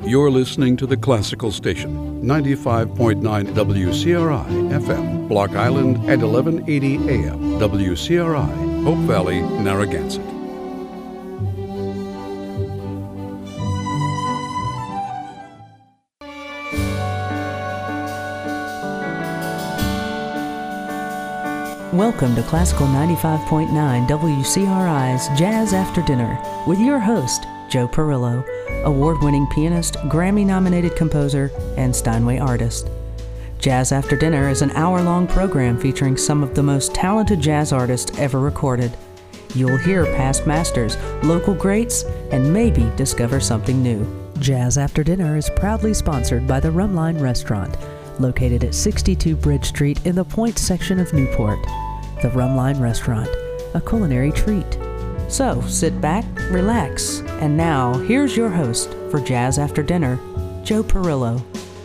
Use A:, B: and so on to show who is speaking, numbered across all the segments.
A: You're listening to the Classical Station, 95.9 WCRI FM, Block Island, and 1180 AM, WCRI, Hope Valley, Narragansett.
B: Welcome to Classical 95.9 WCRI's Jazz After Dinner with your host, Joe Perillo, award-winning pianist, Grammy-nominated composer, and Steinway artist. Jazz After Dinner is an hour-long program featuring some of the most talented jazz artists ever recorded. You'll hear past masters, local greats, and maybe discover something new. Jazz After Dinner is proudly sponsored by the Rumline Restaurant, located at 62 Bridge Street in the Point section of Newport. The Rumline Restaurant, a culinary treat. So, sit back, relax, and now, here's your host for Jazz After Dinner, Joe Perillo.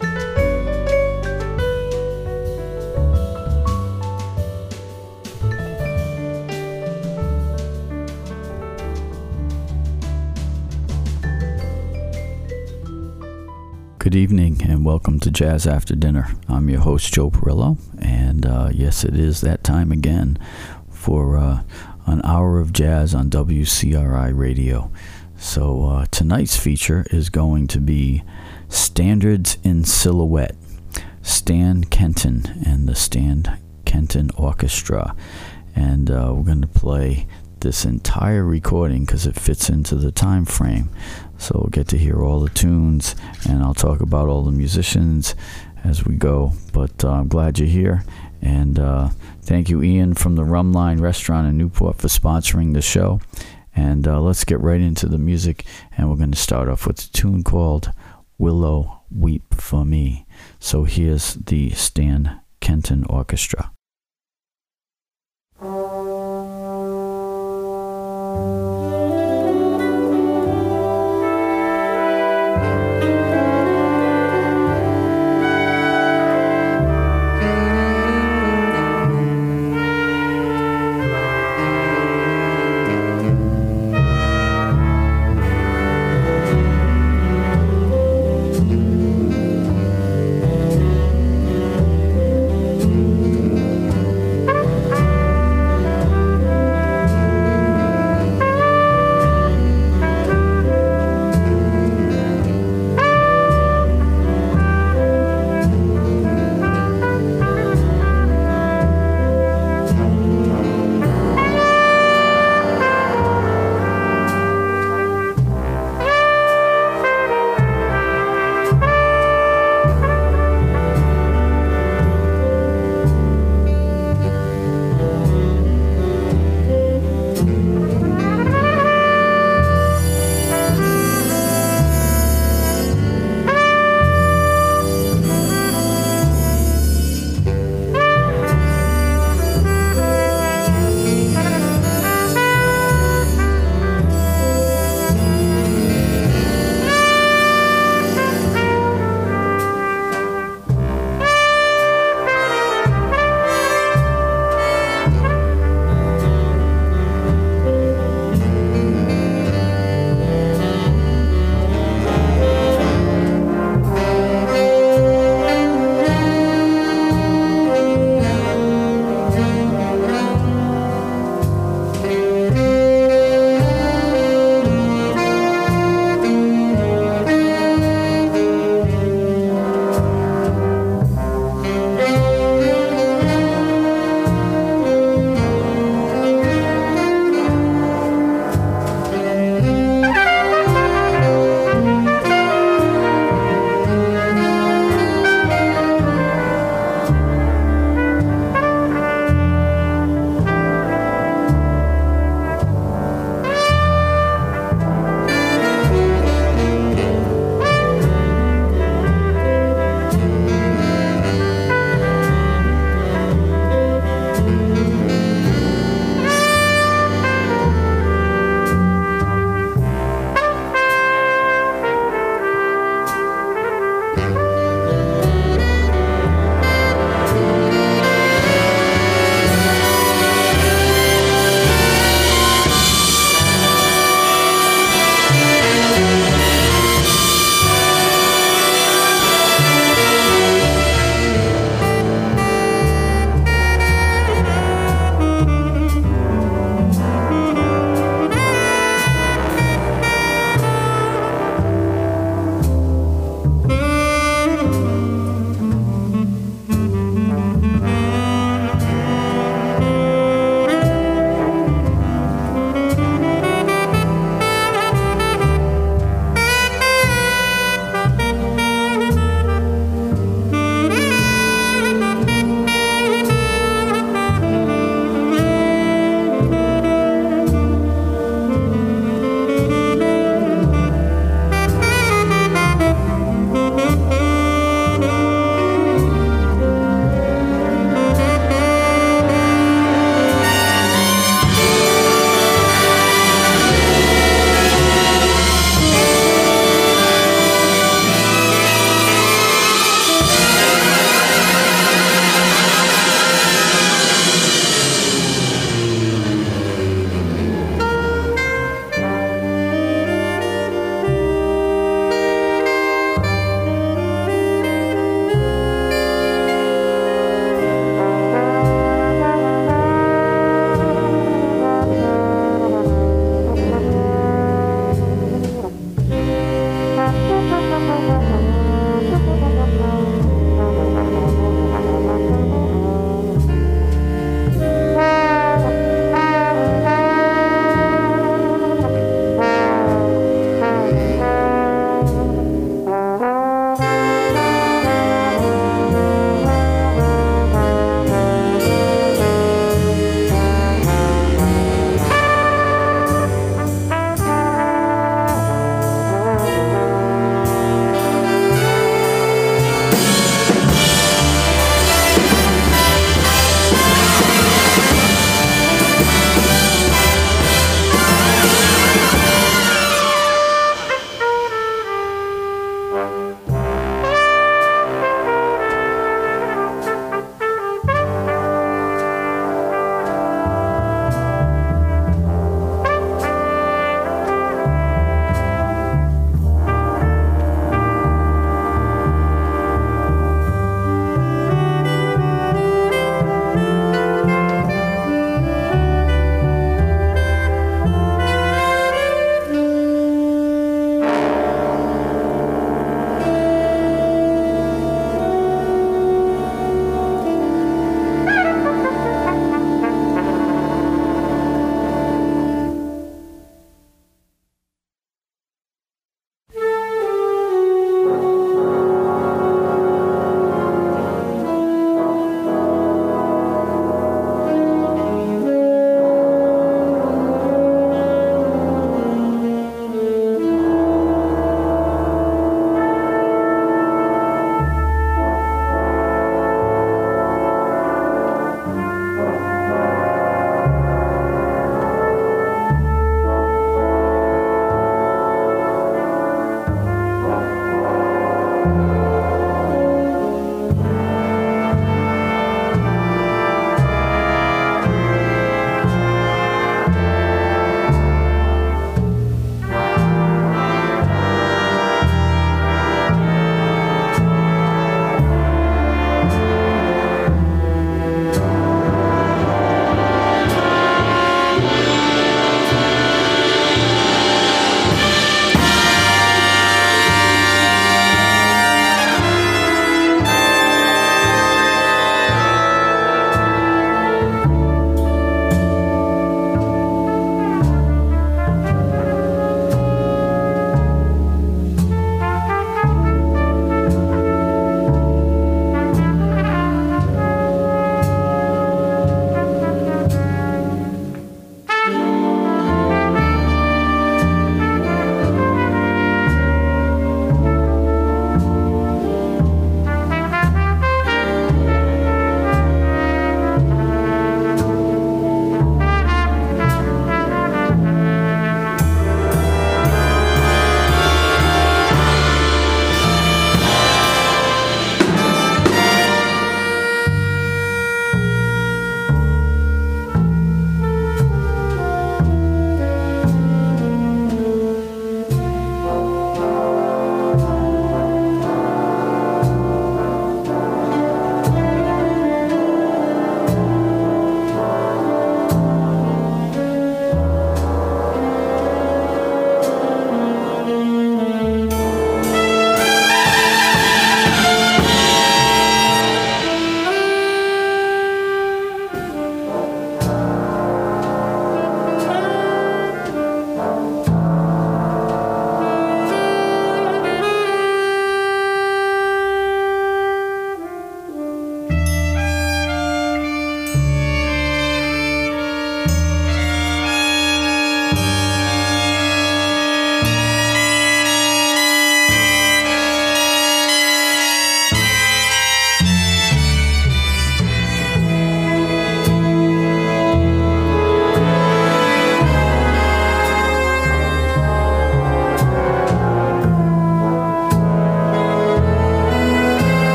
C: Good evening and welcome to Jazz After Dinner. I'm your host, Joe Perillo, and yes, it is that time again for an hour of jazz on WCRI Radio. So tonight's feature is going to be Standards in Silhouette, Stan Kenton and the Stan Kenton Orchestra. And we're going to play this entire recording because it fits into the time frame. So we'll get to hear all the tunes, and I'll talk about all the musicians as we go. But I'm glad you're here, and thank you, Ian, from the Rumline Restaurant in Newport, for sponsoring the show. And let's get right into the music, and we're going to start off with a tune called Willow Weep for Me. So here's the Stan Kenton Orchestra.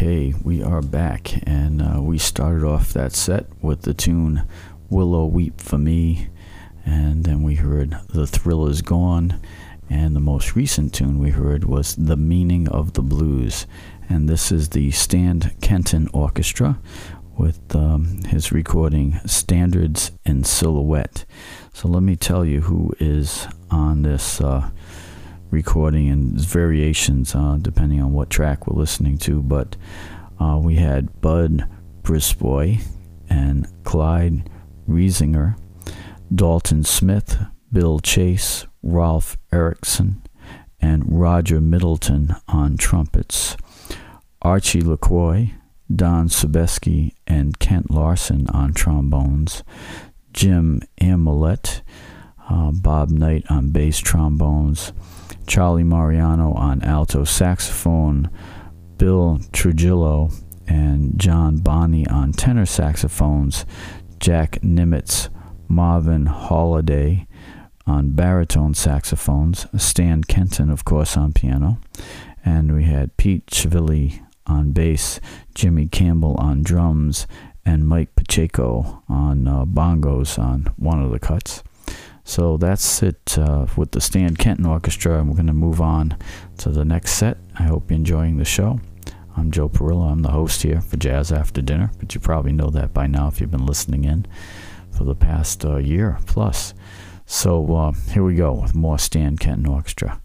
C: Okay, we are back, and we started off that set with the tune Willow Weep for Me, and then we heard The Thrill Is Gone, and the most recent tune we heard was The Meaning of the Blues, and this is the Stan Kenton Orchestra with his recording Standards in Silhouette. So let me tell you who is on this recording, and variations depending on what track we're listening to, but we had Bud Brisbois and Clyde Riesinger, Dalton Smith, Bill Chase, Ralph Erickson, and Roger Middleton on trumpets, Archie LaCroix, Don Sobeski, and Kent Larson on trombones, Jim Amolet, Bob Knight on bass trombones, Charlie Mariano on alto saxophone, Bill Trujillo and John Bonney on tenor saxophones, Jack Nimitz, Marvin Holliday on baritone saxophones, Stan Kenton, of course, on piano, and we had Pete Chivilli on bass, Jimmy Campbell on drums, and Mike Pacheco on bongos on one of the cuts. So that's it with the Stan Kenton Orchestra, and we're going to move on to the next set. I hope you're enjoying the show. I'm Joe Perillo. I'm the host here for Jazz After Dinner, but you probably know that by now if you've been listening in for the past year plus. So here we go with more Stan Kenton Orchestra.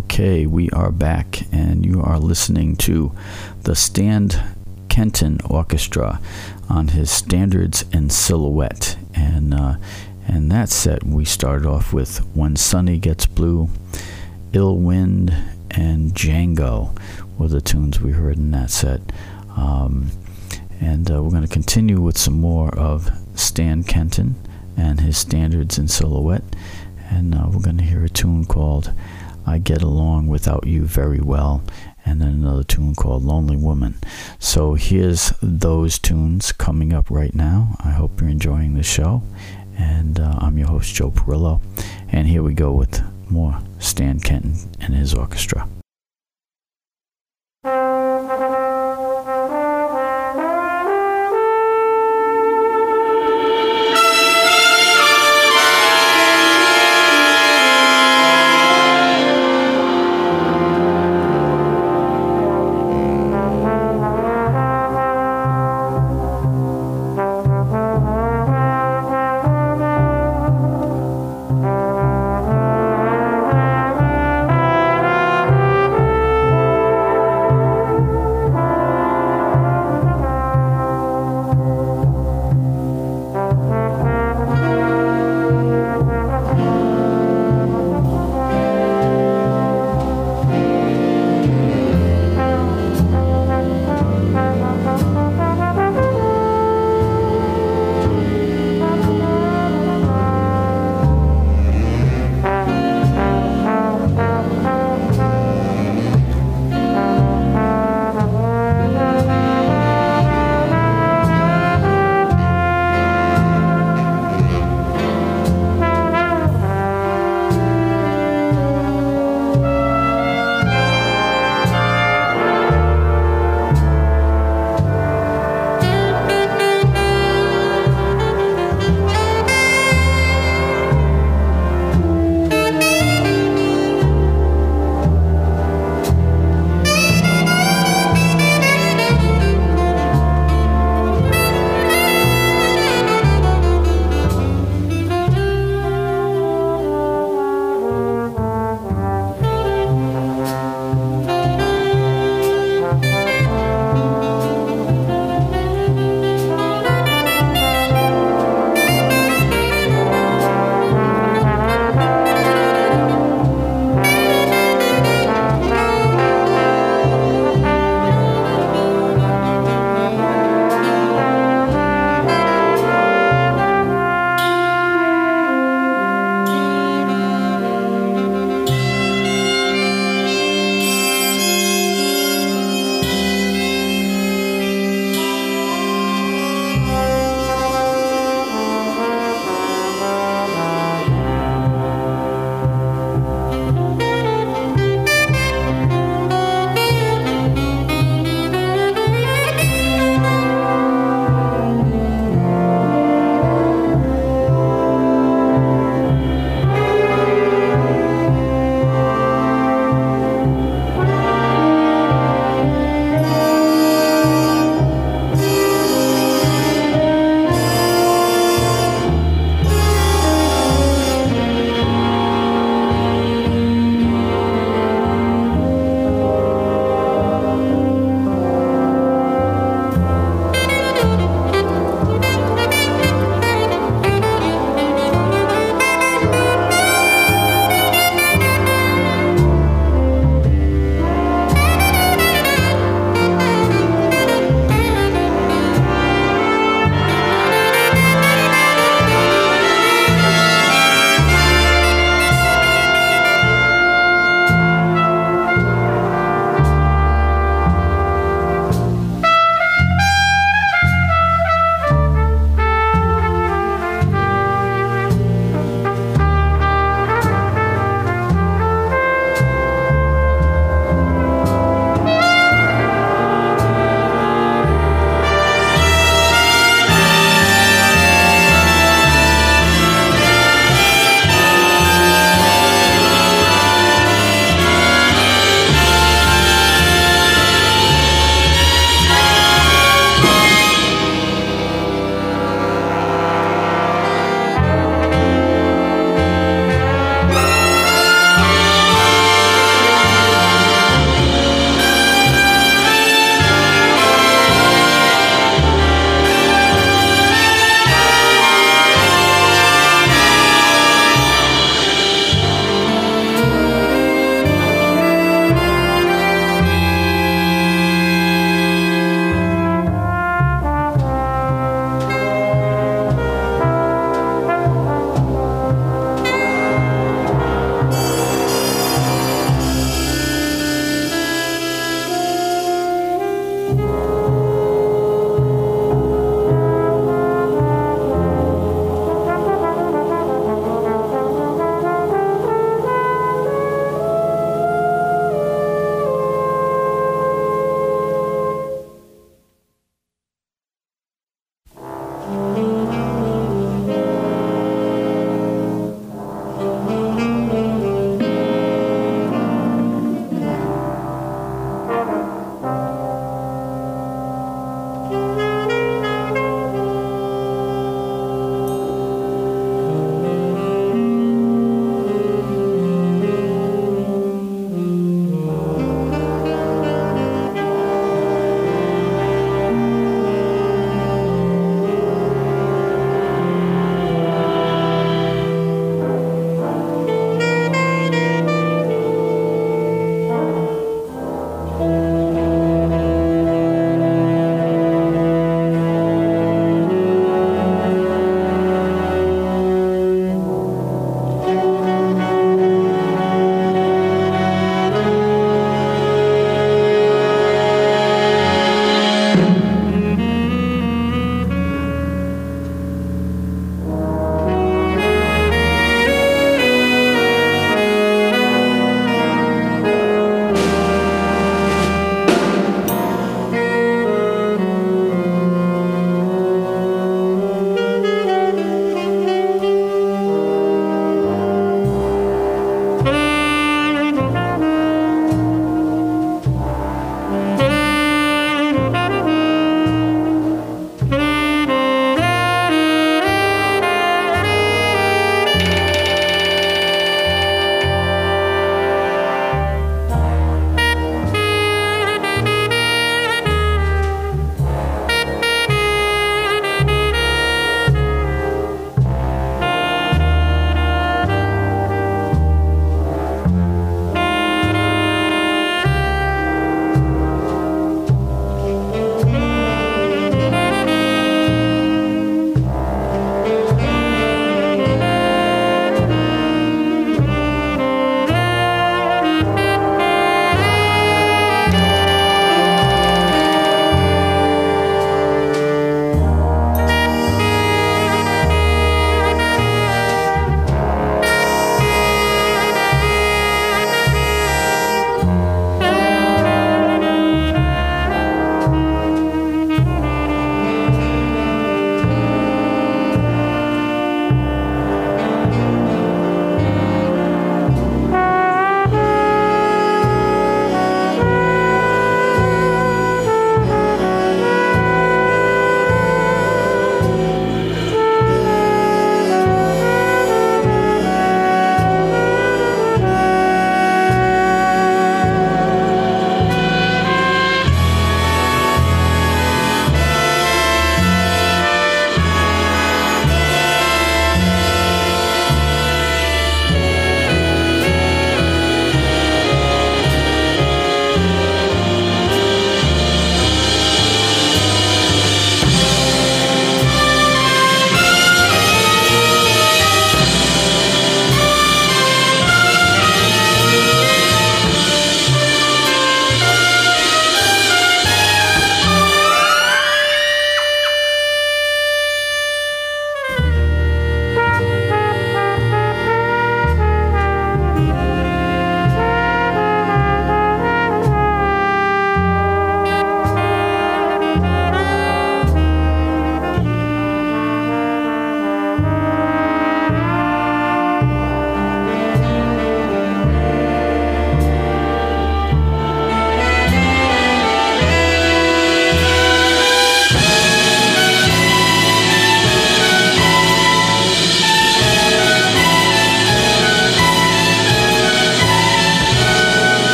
C: Okay, we are back, and you are listening to the Stan Kenton Orchestra on his Standards in Silhouette. And that set, we started off with When Sunny Gets Blue, Ill Wind, and Django were the tunes we heard in that set. And we're going to continue with some more of Stan Kenton and his Standards in Silhouette. And we're going to hear a tune called I Get Along Without You Very Well, and then another tune called Lonely Woman. So here's those tunes coming up right now. I hope you're enjoying the show. And I'm your host, Joe Perillo. And here we go with more Stan Kenton and his orchestra.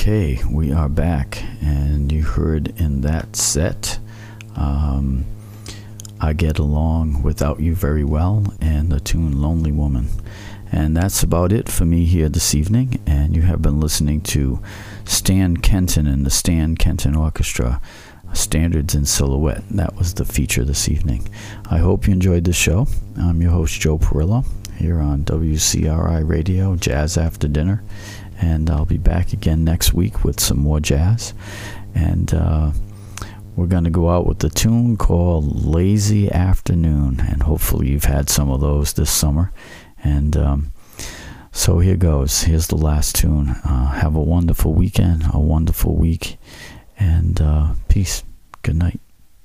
C: Okay, we are back, and you heard in that set, I Get Along Without You Very Well, and the tune Lonely Woman. And that's about it for me here this evening, and you have been listening to Stan Kenton and the Stan Kenton Orchestra, Standards in Silhouette. That was the feature this evening. I hope you enjoyed the show. I'm your host, Joe Perillo, here on WCRI Radio, Jazz After Dinner. And I'll be back again next week with some more jazz. And we're going to go out with a tune called Lazy Afternoon. And hopefully you've had some of those this summer. And so here goes. Here's the last tune. Have a wonderful weekend, a wonderful week. And peace. Good night.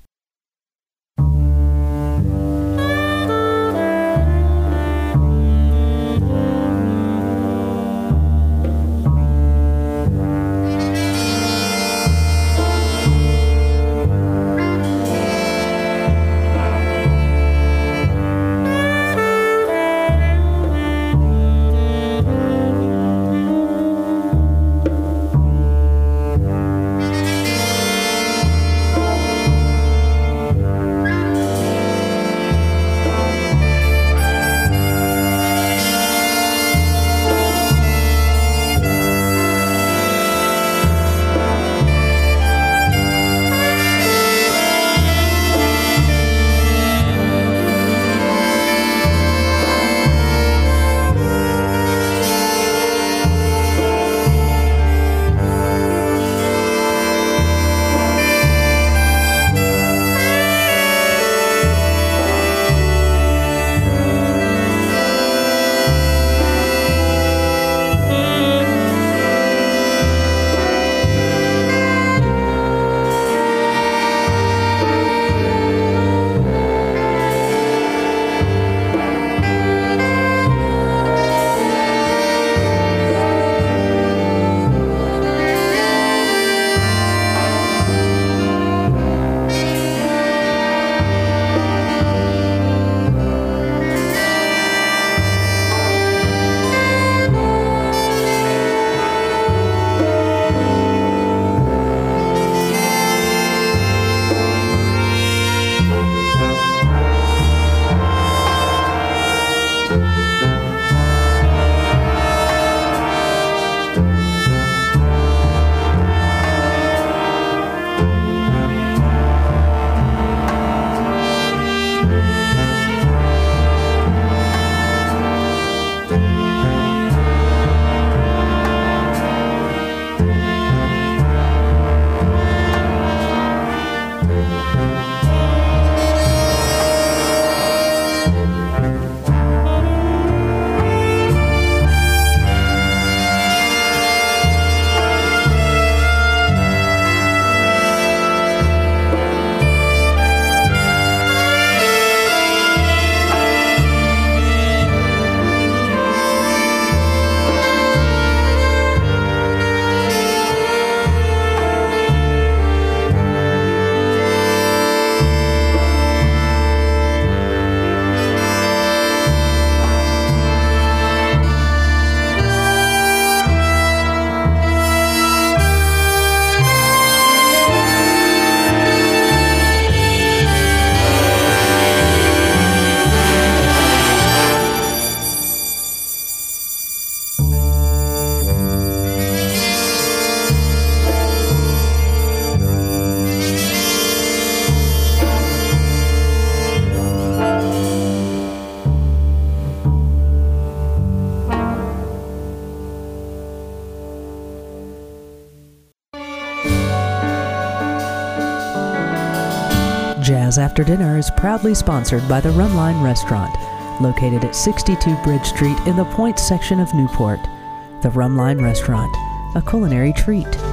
B: Jazz After Dinner is proudly sponsored by the Rumline Restaurant, located at 62 Bridge Street in the Point section of Newport. The Rumline Restaurant, a culinary treat.